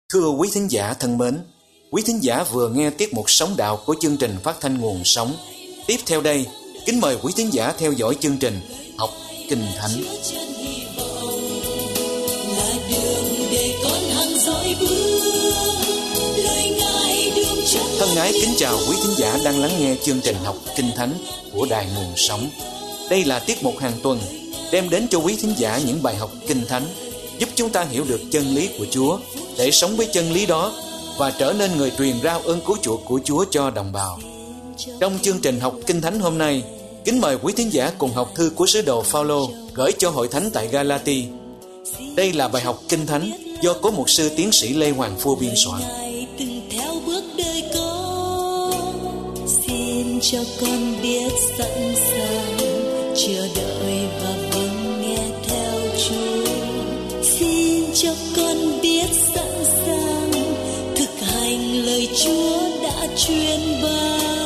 Thưa quý thính giả thân mến, quý thính giả vừa nghe tiết mục Sống Đạo của chương trình phát thanh Nguồn Sống. Tiếp theo đây, kính mời quý thính giả theo dõi chương trình Học Kinh Thánh. Thân ái kính chào quý thính giả đang lắng nghe chương trình Học Kinh Thánh của Đài Nguồn Sống. Đây là tiết mục hàng tuần đem đến cho quý thính giả những bài học Kinh Thánh giúp chúng ta hiểu được chân lý của Chúa để sống với chân lý đó và trở nên người truyền rao ơn cứu chuộc của Chúa cho đồng bào. Trong chương trình Học Kinh Thánh hôm nay, kính mời quý thính giả cùng học thư của sứ đồ Phao-lô gửi cho hội thánh tại Ga-la-ti. Đây là bài học Kinh Thánh do cố mục sư tiến sĩ Lê Hoàng Phu biên soạn. Xin cho con biết sẵn sàng chờ đợi và vâng nghe theo Chúa. Xin cho con biết sẵn sàng thực hành lời Chúa đã truyền ban.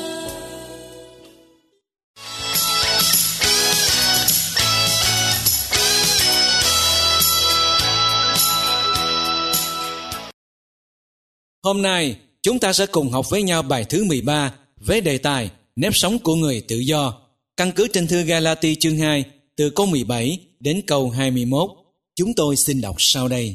Hôm nay, chúng ta sẽ cùng học với nhau bài thứ 13 với đề tài nếp sống của người tự do, căn cứ trên thư Ga-la-ti chương 2 từ câu 17 đến câu 21. Chúng tôi xin đọc sau đây.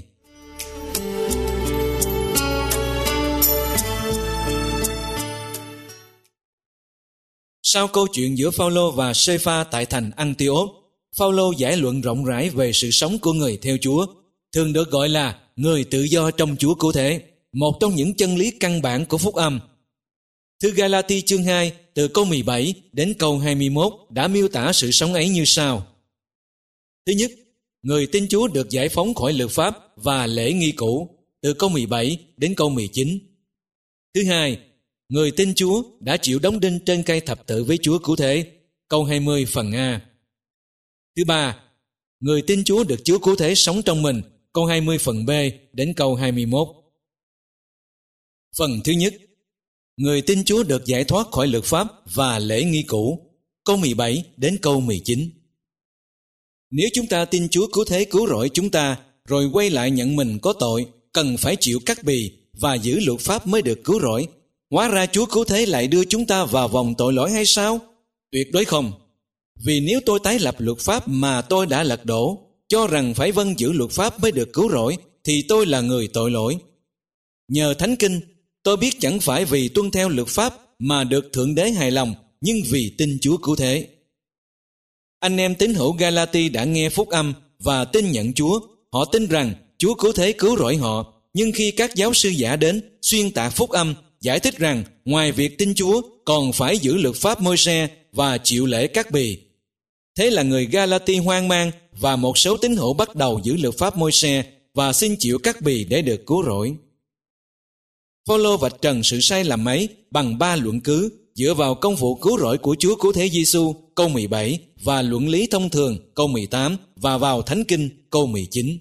Sau câu chuyện giữa Phao-lô và Sê-pha tại thành Antioch, Phao-lô giải luận rộng rãi về sự sống của người theo Chúa, thường được gọi là người tự do trong Chúa cứu thế, một trong những chân lý căn bản của phúc âm. Thư Ga-la-ti chương 2 từ câu 17 đến câu 21 đã miêu tả sự sống ấy như sau. Thứ nhất, người tin Chúa được giải phóng khỏi luật pháp và lễ nghi cũ từ câu 17 đến câu 19. Thứ hai, người tin Chúa đã chịu đóng đinh trên cây thập tự với Chúa cứu thế, câu 20 phần A. Thứ ba, người tin Chúa được Chúa cứu thế sống trong mình, câu 20 phần B đến câu 21. Phần thứ nhất, người tin Chúa được giải thoát khỏi luật pháp và lễ nghi cũ, câu 17 đến câu 19. Nếu chúng ta tin Chúa cứu thế cứu rỗi chúng ta, rồi quay lại nhận mình có tội, cần phải chịu cắt bì và giữ luật pháp mới được cứu rỗi, hóa ra Chúa cứu thế lại đưa chúng ta vào vòng tội lỗi hay sao? Tuyệt đối không. Vì nếu tôi tái lập luật pháp mà tôi đã lật đổ, cho rằng phải vâng giữ luật pháp mới được cứu rỗi, thì tôi là người tội lỗi. Nhờ Thánh Kinh, tôi biết chẳng phải vì tuân theo luật pháp mà được Thượng Đế hài lòng, nhưng vì tin Chúa cứu thế. Anh em tín hữu Ga-la-ti đã nghe phúc âm và tin nhận Chúa. Họ tin rằng Chúa cứu thế cứu rỗi họ, nhưng khi các giáo sư giả đến xuyên tạc phúc âm, giải thích rằng ngoài việc tin Chúa còn phải giữ luật pháp Môi-se và chịu lễ cắt bì. Thế là người Ga-la-ti hoang mang và một số tín hữu bắt đầu giữ luật pháp Môi-se và xin chịu cắt bì để được cứu rỗi. Phao-lô vạch trần sự sai lầm ấy bằng 3 luận cứ dựa vào công vụ cứu rỗi của Chúa cứu thế Giêsu câu 17 và luận lý thông thường câu 18 và vào Thánh Kinh câu 19.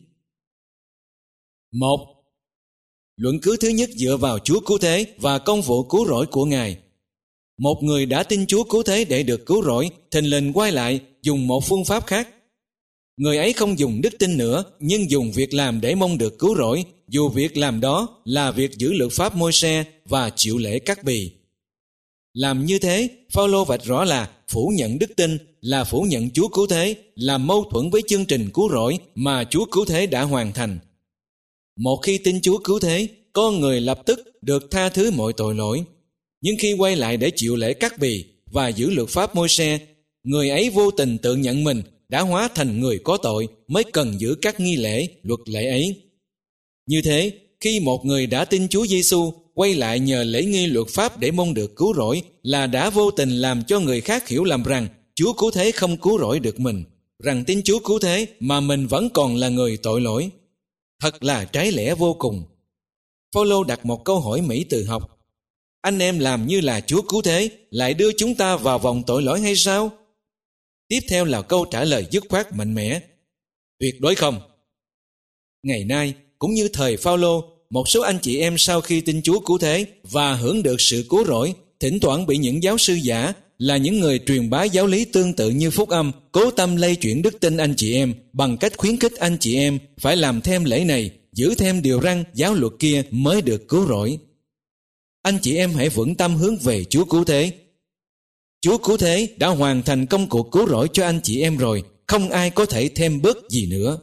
1. Luận cứ thứ nhất dựa vào Chúa cứu thế và công vụ cứu rỗi của Ngài. Một người đã tin Chúa cứu thế để được cứu rỗi, thình lình quay lại dùng một phương pháp khác. Người ấy không dùng đức tin nữa, nhưng dùng việc làm để mong được cứu rỗi, dù việc làm đó là việc giữ luật pháp Môi-se và chịu lễ cắt bì. Làm như thế, Phao-lô vạch rõ là phủ nhận đức tin là phủ nhận Chúa cứu thế, là mâu thuẫn với chương trình cứu rỗi mà Chúa cứu thế đã hoàn thành. Một khi tin Chúa cứu thế, con người lập tức được tha thứ mọi tội lỗi. Nhưng khi quay lại để chịu lễ cắt bì và giữ luật pháp Môi-se, người ấy vô tình tự nhận mình đã hóa thành người có tội mới cần giữ các nghi lễ, luật lệ ấy. Như thế, khi một người đã tin Chúa Giêsu quay lại nhờ lễ nghi luật pháp để mong được cứu rỗi là đã vô tình làm cho người khác hiểu lầm rằng Chúa cứu thế không cứu rỗi được mình, rằng tin Chúa cứu thế mà mình vẫn còn là người tội lỗi. Thật là trái lẽ vô cùng. Phao-lô đặt một câu hỏi Mỹ từ học. Anh em làm như là Chúa cứu thế lại đưa chúng ta vào vòng tội lỗi hay sao? Tiếp theo là câu trả lời dứt khoát mạnh mẽ. Tuyệt đối không. Ngày nay, cũng như thời Phao-lô, một số anh chị em sau khi tin Chúa cứu thế và hưởng được sự cứu rỗi, thỉnh thoảng bị những giáo sư giả là những người truyền bá giáo lý tương tự như phúc âm, cố tâm lay chuyển đức tin anh chị em bằng cách khuyến khích anh chị em phải làm thêm lễ này, giữ thêm điều răn giáo luật kia mới được cứu rỗi. Anh chị em hãy vững tâm hướng về Chúa Cứu Thế. Chúa Cứu Thế đã hoàn thành công cuộc cứu rỗi cho anh chị em rồi, không ai có thể thêm bớt gì nữa.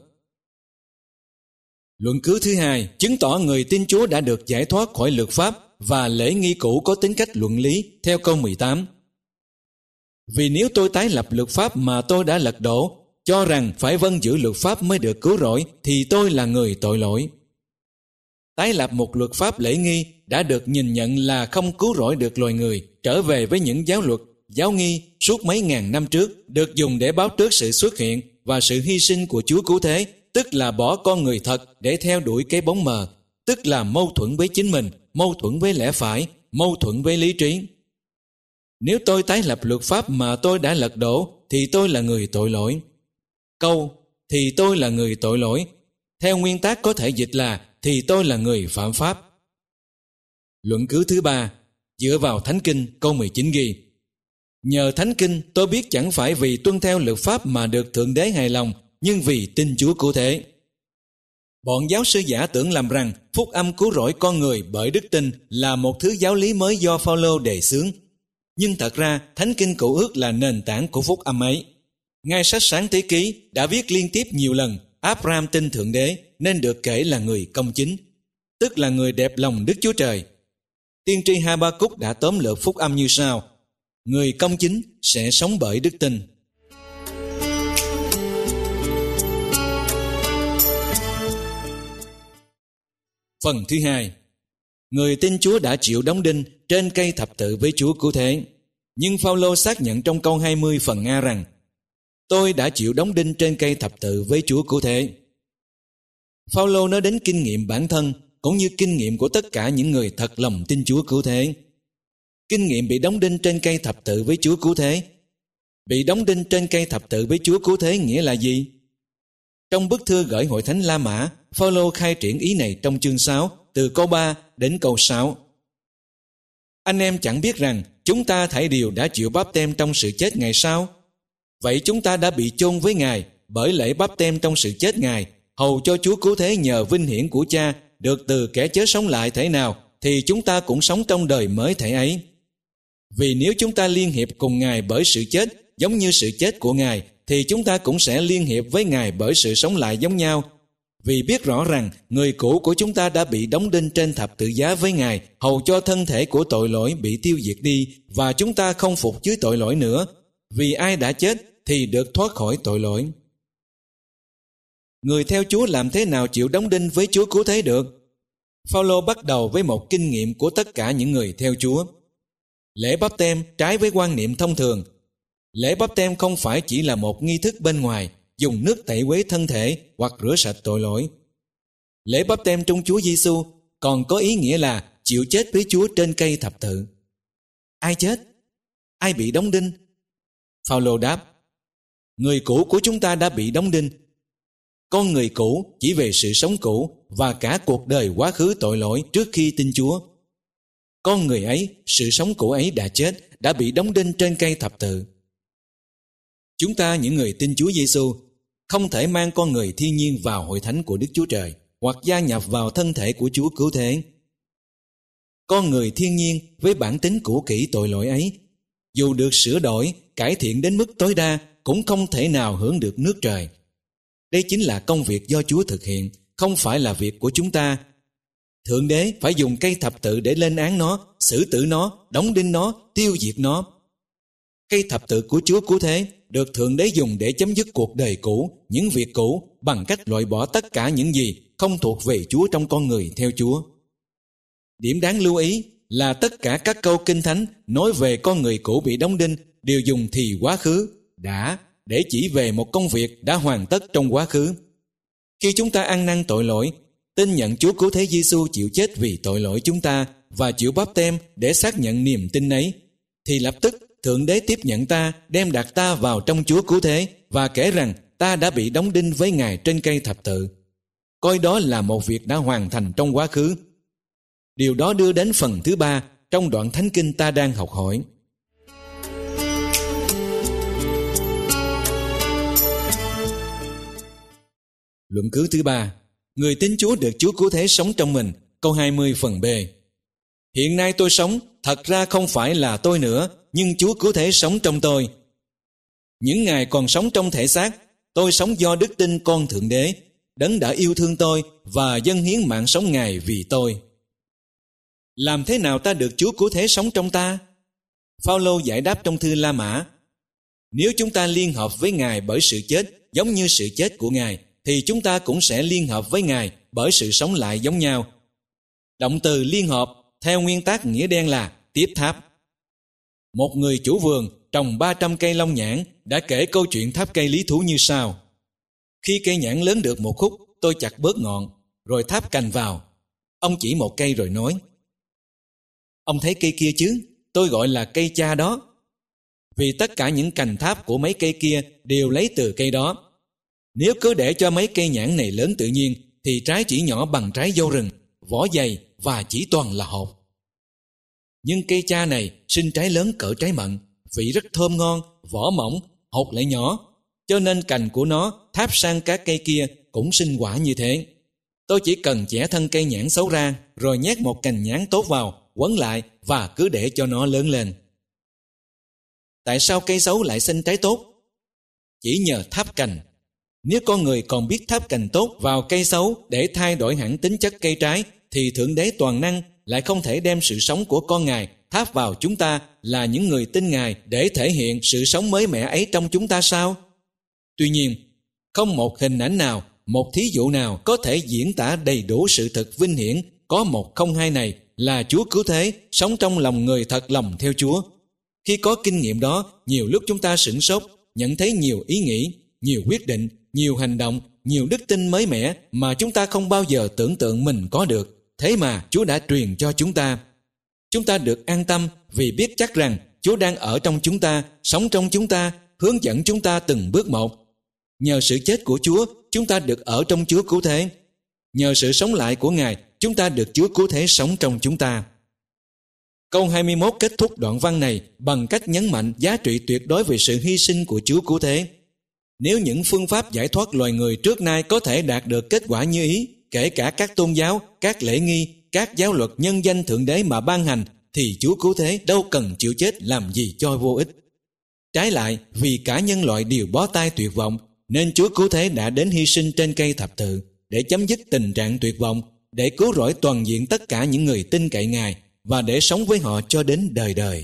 Luận cứ thứ hai chứng tỏ người tin Chúa đã được giải thoát khỏi luật pháp và lễ nghi cũ có tính cách luận lý theo câu 18. Vì nếu tôi tái lập luật pháp mà tôi đã lật đổ, cho rằng phải vâng giữ luật pháp mới được cứu rỗi, thì tôi là người tội lỗi. Tái lập một luật pháp lễ nghi đã được nhìn nhận là không cứu rỗi được loài người, trở về với những giáo luật, giáo nghi suốt mấy ngàn năm trước, được dùng để báo trước sự xuất hiện và sự hy sinh của Chúa Cứu Thế, tức là bỏ con người thật để theo đuổi cái bóng mờ, tức là mâu thuẫn với chính mình, mâu thuẫn với lẽ phải, mâu thuẫn với lý trí. Nếu tôi tái lập luật pháp mà tôi đã lật đổ, thì tôi là người tội lỗi. Câu thì tôi là người tội lỗi theo nguyên tác có thể dịch là thì tôi là người phạm pháp. Luận cứ thứ ba dựa vào Thánh Kinh, câu 19 ghi: nhờ Thánh Kinh tôi biết chẳng phải vì tuân theo luật pháp mà được Thượng Đế hài lòng, nhưng vì tin Chúa Cứu Thế. Bọn giáo sư giả tưởng lầm rằng phúc âm cứu rỗi con người bởi đức tin là một thứ giáo lý mới do Phao-lô đề xướng. Nhưng thật ra Thánh Kinh Cựu Ước là nền tảng của phúc âm ấy. Ngay sách Sáng Thế Ký đã viết liên tiếp nhiều lần Áp-ram tin Thượng Đế nên được kể là người công chính, tức là người đẹp lòng Đức Chúa Trời. Tiên tri Ha-ba-cúc đã tóm lược phúc âm như sau: người công chính sẽ sống bởi đức tin. Phần thứ hai, người tin Chúa đã chịu đóng đinh trên cây thập tự với Chúa Cứu Thế. Nhưng Phao-lô xác nhận trong câu 20 phần A rằng tôi đã chịu đóng đinh trên cây thập tự với Chúa Cứu Thế. Phao-lô nói đến kinh nghiệm bản thân cũng như kinh nghiệm của tất cả những người thật lòng tin Chúa Cứu Thế. Kinh nghiệm bị đóng đinh trên cây thập tự với Chúa Cứu Thế. Bị đóng đinh trên cây thập tự với Chúa Cứu Thế nghĩa là gì? Trong bức thư gửi hội thánh La Mã, Phao-lô khai triển ý này trong chương 6, từ câu 3 đến câu 6. Anh em chẳng biết rằng chúng ta thảy đều đã chịu báp têm trong sự chết Ngài sao? Vậy chúng ta đã bị chôn với Ngài bởi lễ báp têm trong sự chết Ngài, hầu cho Chúa Cứu Thế nhờ vinh hiển của Cha được từ kẻ chết sống lại thể nào, thì chúng ta cũng sống trong đời mới thể ấy. Vì nếu chúng ta liên hiệp cùng Ngài bởi sự chết giống như sự chết của Ngài, thì chúng ta cũng sẽ liên hiệp với Ngài bởi sự sống lại giống nhau. Vì biết rõ rằng người cũ của chúng ta đã bị đóng đinh trên thập tự giá với Ngài, hầu cho thân thể của tội lỗi bị tiêu diệt đi, và chúng ta không phục dưới tội lỗi nữa. Vì ai đã chết thì được thoát khỏi tội lỗi. Người theo Chúa làm thế nào chịu đóng đinh với Chúa Cứu Thế được? Phao-lô bắt đầu với một kinh nghiệm của tất cả những người theo Chúa. Lễ báp têm trái với quan niệm thông thường. Lễ báp têm không phải chỉ là một nghi thức bên ngoài, dùng nước tẩy uế thân thể hoặc rửa sạch tội lỗi. Lễ báp têm trong Chúa Giêsu còn có ý nghĩa là chịu chết với Chúa trên cây thập tự. Ai chết? Ai bị đóng đinh? Phao-lô đáp: người cũ của chúng ta đã bị đóng đinh. Con người cũ chỉ về sự sống cũ và cả cuộc đời quá khứ tội lỗi trước khi tin Chúa. Con người ấy, sự sống cũ ấy đã chết, đã bị đóng đinh trên cây thập tự. Chúng ta, những người tin Chúa Giêsu, không thể mang con người thiên nhiên vào hội thánh của Đức Chúa Trời hoặc gia nhập vào thân thể của Chúa Cứu Thế. Con người thiên nhiên với bản tính cũ kỹ tội lỗi ấy, dù được sửa đổi, cải thiện đến mức tối đa, cũng không thể nào hưởng được nước trời. Đây chính là công việc do Chúa thực hiện, không phải là việc của chúng ta. Thượng Đế phải dùng cây thập tự để lên án nó, xử tử nó, đóng đinh nó, tiêu diệt nó. Cây thập tự của Chúa Cứu Thế được Thượng Đế dùng để chấm dứt cuộc đời cũ, những việc cũ, bằng cách loại bỏ tất cả những gì không thuộc về Chúa trong con người theo Chúa. Điểm đáng lưu ý là tất cả các câu Kinh Thánh nói về con người cũ bị đóng đinh đều dùng thì quá khứ, đã, để chỉ về một công việc đã hoàn tất trong quá khứ. Khi chúng ta ăn năn tội lỗi, tin nhận Chúa Cứu Thế Giêsu chịu chết vì tội lỗi chúng ta và chịu báp têm để xác nhận niềm tin ấy, thì lập tức Thượng Đế tiếp nhận ta, đem đặt ta vào trong Chúa Cứu Thế và kể rằng ta đã bị đóng đinh với Ngài trên cây thập tự. Coi đó là một việc đã hoàn thành trong quá khứ. Điều đó đưa đến phần thứ ba trong đoạn Thánh Kinh ta đang học hỏi. Luận cứ thứ ba người tín Chúa được Chúa Cứu Thế sống trong mình. Câu 20 phần B. Hiện nay tôi sống, thật ra không phải là tôi nữa, nhưng Chúa Cứu Thế sống trong tôi. Những ngày còn sống trong thể xác, tôi sống do đức tin con Thượng Đế, Đấng đã yêu thương tôi và dâng hiến mạng sống Ngài vì tôi. Làm thế nào ta được Chúa Cứu Thế sống trong ta? Phao-lô giải đáp trong thư La Mã: nếu chúng ta liên hợp với Ngài bởi sự chết giống như sự chết của Ngài, thì chúng ta cũng sẽ liên hợp với Ngài bởi sự sống lại giống nhau. Động từ liên hợp theo nguyên tắc nghĩa đen là tiếp tháp. Một người chủ vườn trồng 300 cây long nhãn đã kể câu chuyện tháp cây lý thú như sau: khi cây nhãn lớn được một khúc, tôi chặt bớt ngọn, rồi tháp cành vào. Ông chỉ một cây rồi nói: ông thấy cây kia chứ, tôi gọi là cây cha đó. Vì tất cả những cành tháp của mấy cây kia đều lấy từ cây đó. Nếu cứ để cho mấy cây nhãn này lớn tự nhiên, thì trái chỉ nhỏ bằng trái dâu rừng, vỏ dày và chỉ toàn là hột. Nhưng cây cha này sinh trái lớn cỡ trái mận, vị rất thơm ngon, vỏ mỏng, hột lại nhỏ, cho nên cành của nó tháp sang các cây kia cũng sinh quả như thế. Tôi chỉ cần chẻ thân cây nhãn xấu ra, rồi nhét một cành nhãn tốt vào, quấn lại và cứ để cho nó lớn lên. Tại sao cây xấu lại sinh trái tốt? Chỉ nhờ tháp cành. Nếu con người còn biết tháp cành tốt vào cây xấu để thay đổi hẳn tính chất cây trái, thì Thượng Đế toàn năng lại không thể đem sự sống của con Ngài tháp vào chúng ta là những người tin Ngài để thể hiện sự sống mới mẻ ấy trong chúng ta sao? Tuy nhiên, không một hình ảnh nào, một thí dụ nào có thể diễn tả đầy đủ sự thật vinh hiển có một không hai này là Chúa Cứu Thế sống trong lòng người thật lòng theo Chúa. Khi có kinh nghiệm đó, nhiều lúc chúng ta sửng sốt, nhận thấy nhiều ý nghĩ, nhiều quyết định, nhiều hành động, nhiều đức tin mới mẻ mà chúng ta không bao giờ tưởng tượng mình có được. Thế mà Chúa đã truyền cho chúng ta. Chúng ta được an tâm vì biết chắc rằng Chúa đang ở trong chúng ta, sống trong chúng ta, hướng dẫn chúng ta từng bước một. Nhờ sự chết của Chúa, chúng ta được ở trong Chúa Cứu Thế. Nhờ sự sống lại của Ngài, chúng ta được Chúa Cứu Thế sống trong chúng ta. Câu 21 kết thúc đoạn văn này bằng cách nhấn mạnh giá trị tuyệt đối về sự hy sinh của Chúa Cứu Thế. Nếu những phương pháp giải thoát loài người trước nay có thể đạt được kết quả như ý, kể cả các tôn giáo, các lễ nghi, các giáo luật nhân danh Thượng Đế mà ban hành, thì Chúa Cứu Thế đâu cần chịu chết làm gì cho vô ích. Trái lại, vì cả nhân loại đều bó tay tuyệt vọng, nên Chúa Cứu Thế đã đến hy sinh trên cây thập tự để chấm dứt tình trạng tuyệt vọng, để cứu rỗi toàn diện tất cả những người tin cậy Ngài và để sống với họ cho đến đời đời.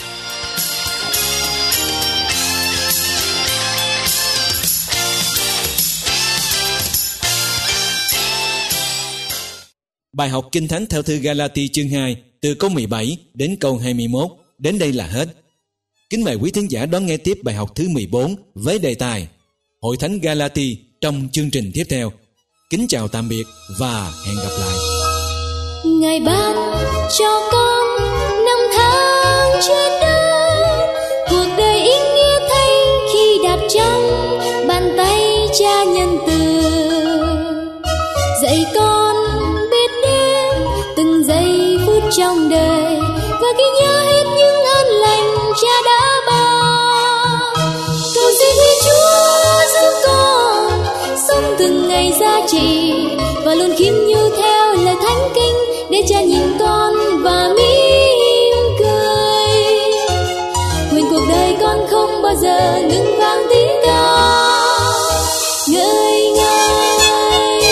Bài học Kinh Thánh theo thư Galati chương 2 từ câu 17 đến câu 21 đến đây là hết. Kính mời quý thính giả đón nghe tiếp bài học thứ 14 với đề tài Hội Thánh Galati trong chương trình tiếp theo. Kính chào tạm biệt và hẹn gặp lại. Ngài ban cho con năm tháng trên đất, cuộc đời ý nghĩa thay khi đặt trong bàn tay Cha nhân từ, dạy con biết đến từng giây phút trong đời và ghi nhớ hết những ơn lành Cha đã ban. Cầu xin Chúa giúp con sống từng ngày giá trị và luôn khiêm nhu theo lời Thánh Kinh, để Cha nhìn con và mỉm cười. Nguyện cuộc đời con không bao giờ ngừng vang tiếng ca ngợi Ngài.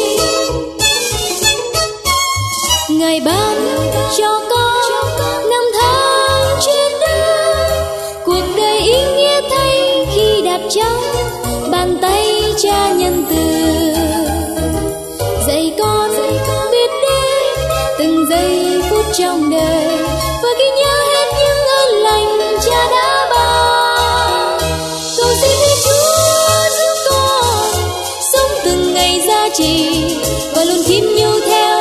Ngài ban cho con năm tháng trên đất, cuộc đời ý nghĩa thay khi đặt trong bàn tay Cha nhân từ, dạy con biết đến từng giây phút trong đời và ghi nhớ hết những ơn lành Cha đã ban. Cầu xin Chúa giúp con sống từng ngày giá trị và luôn khiêm nhu theo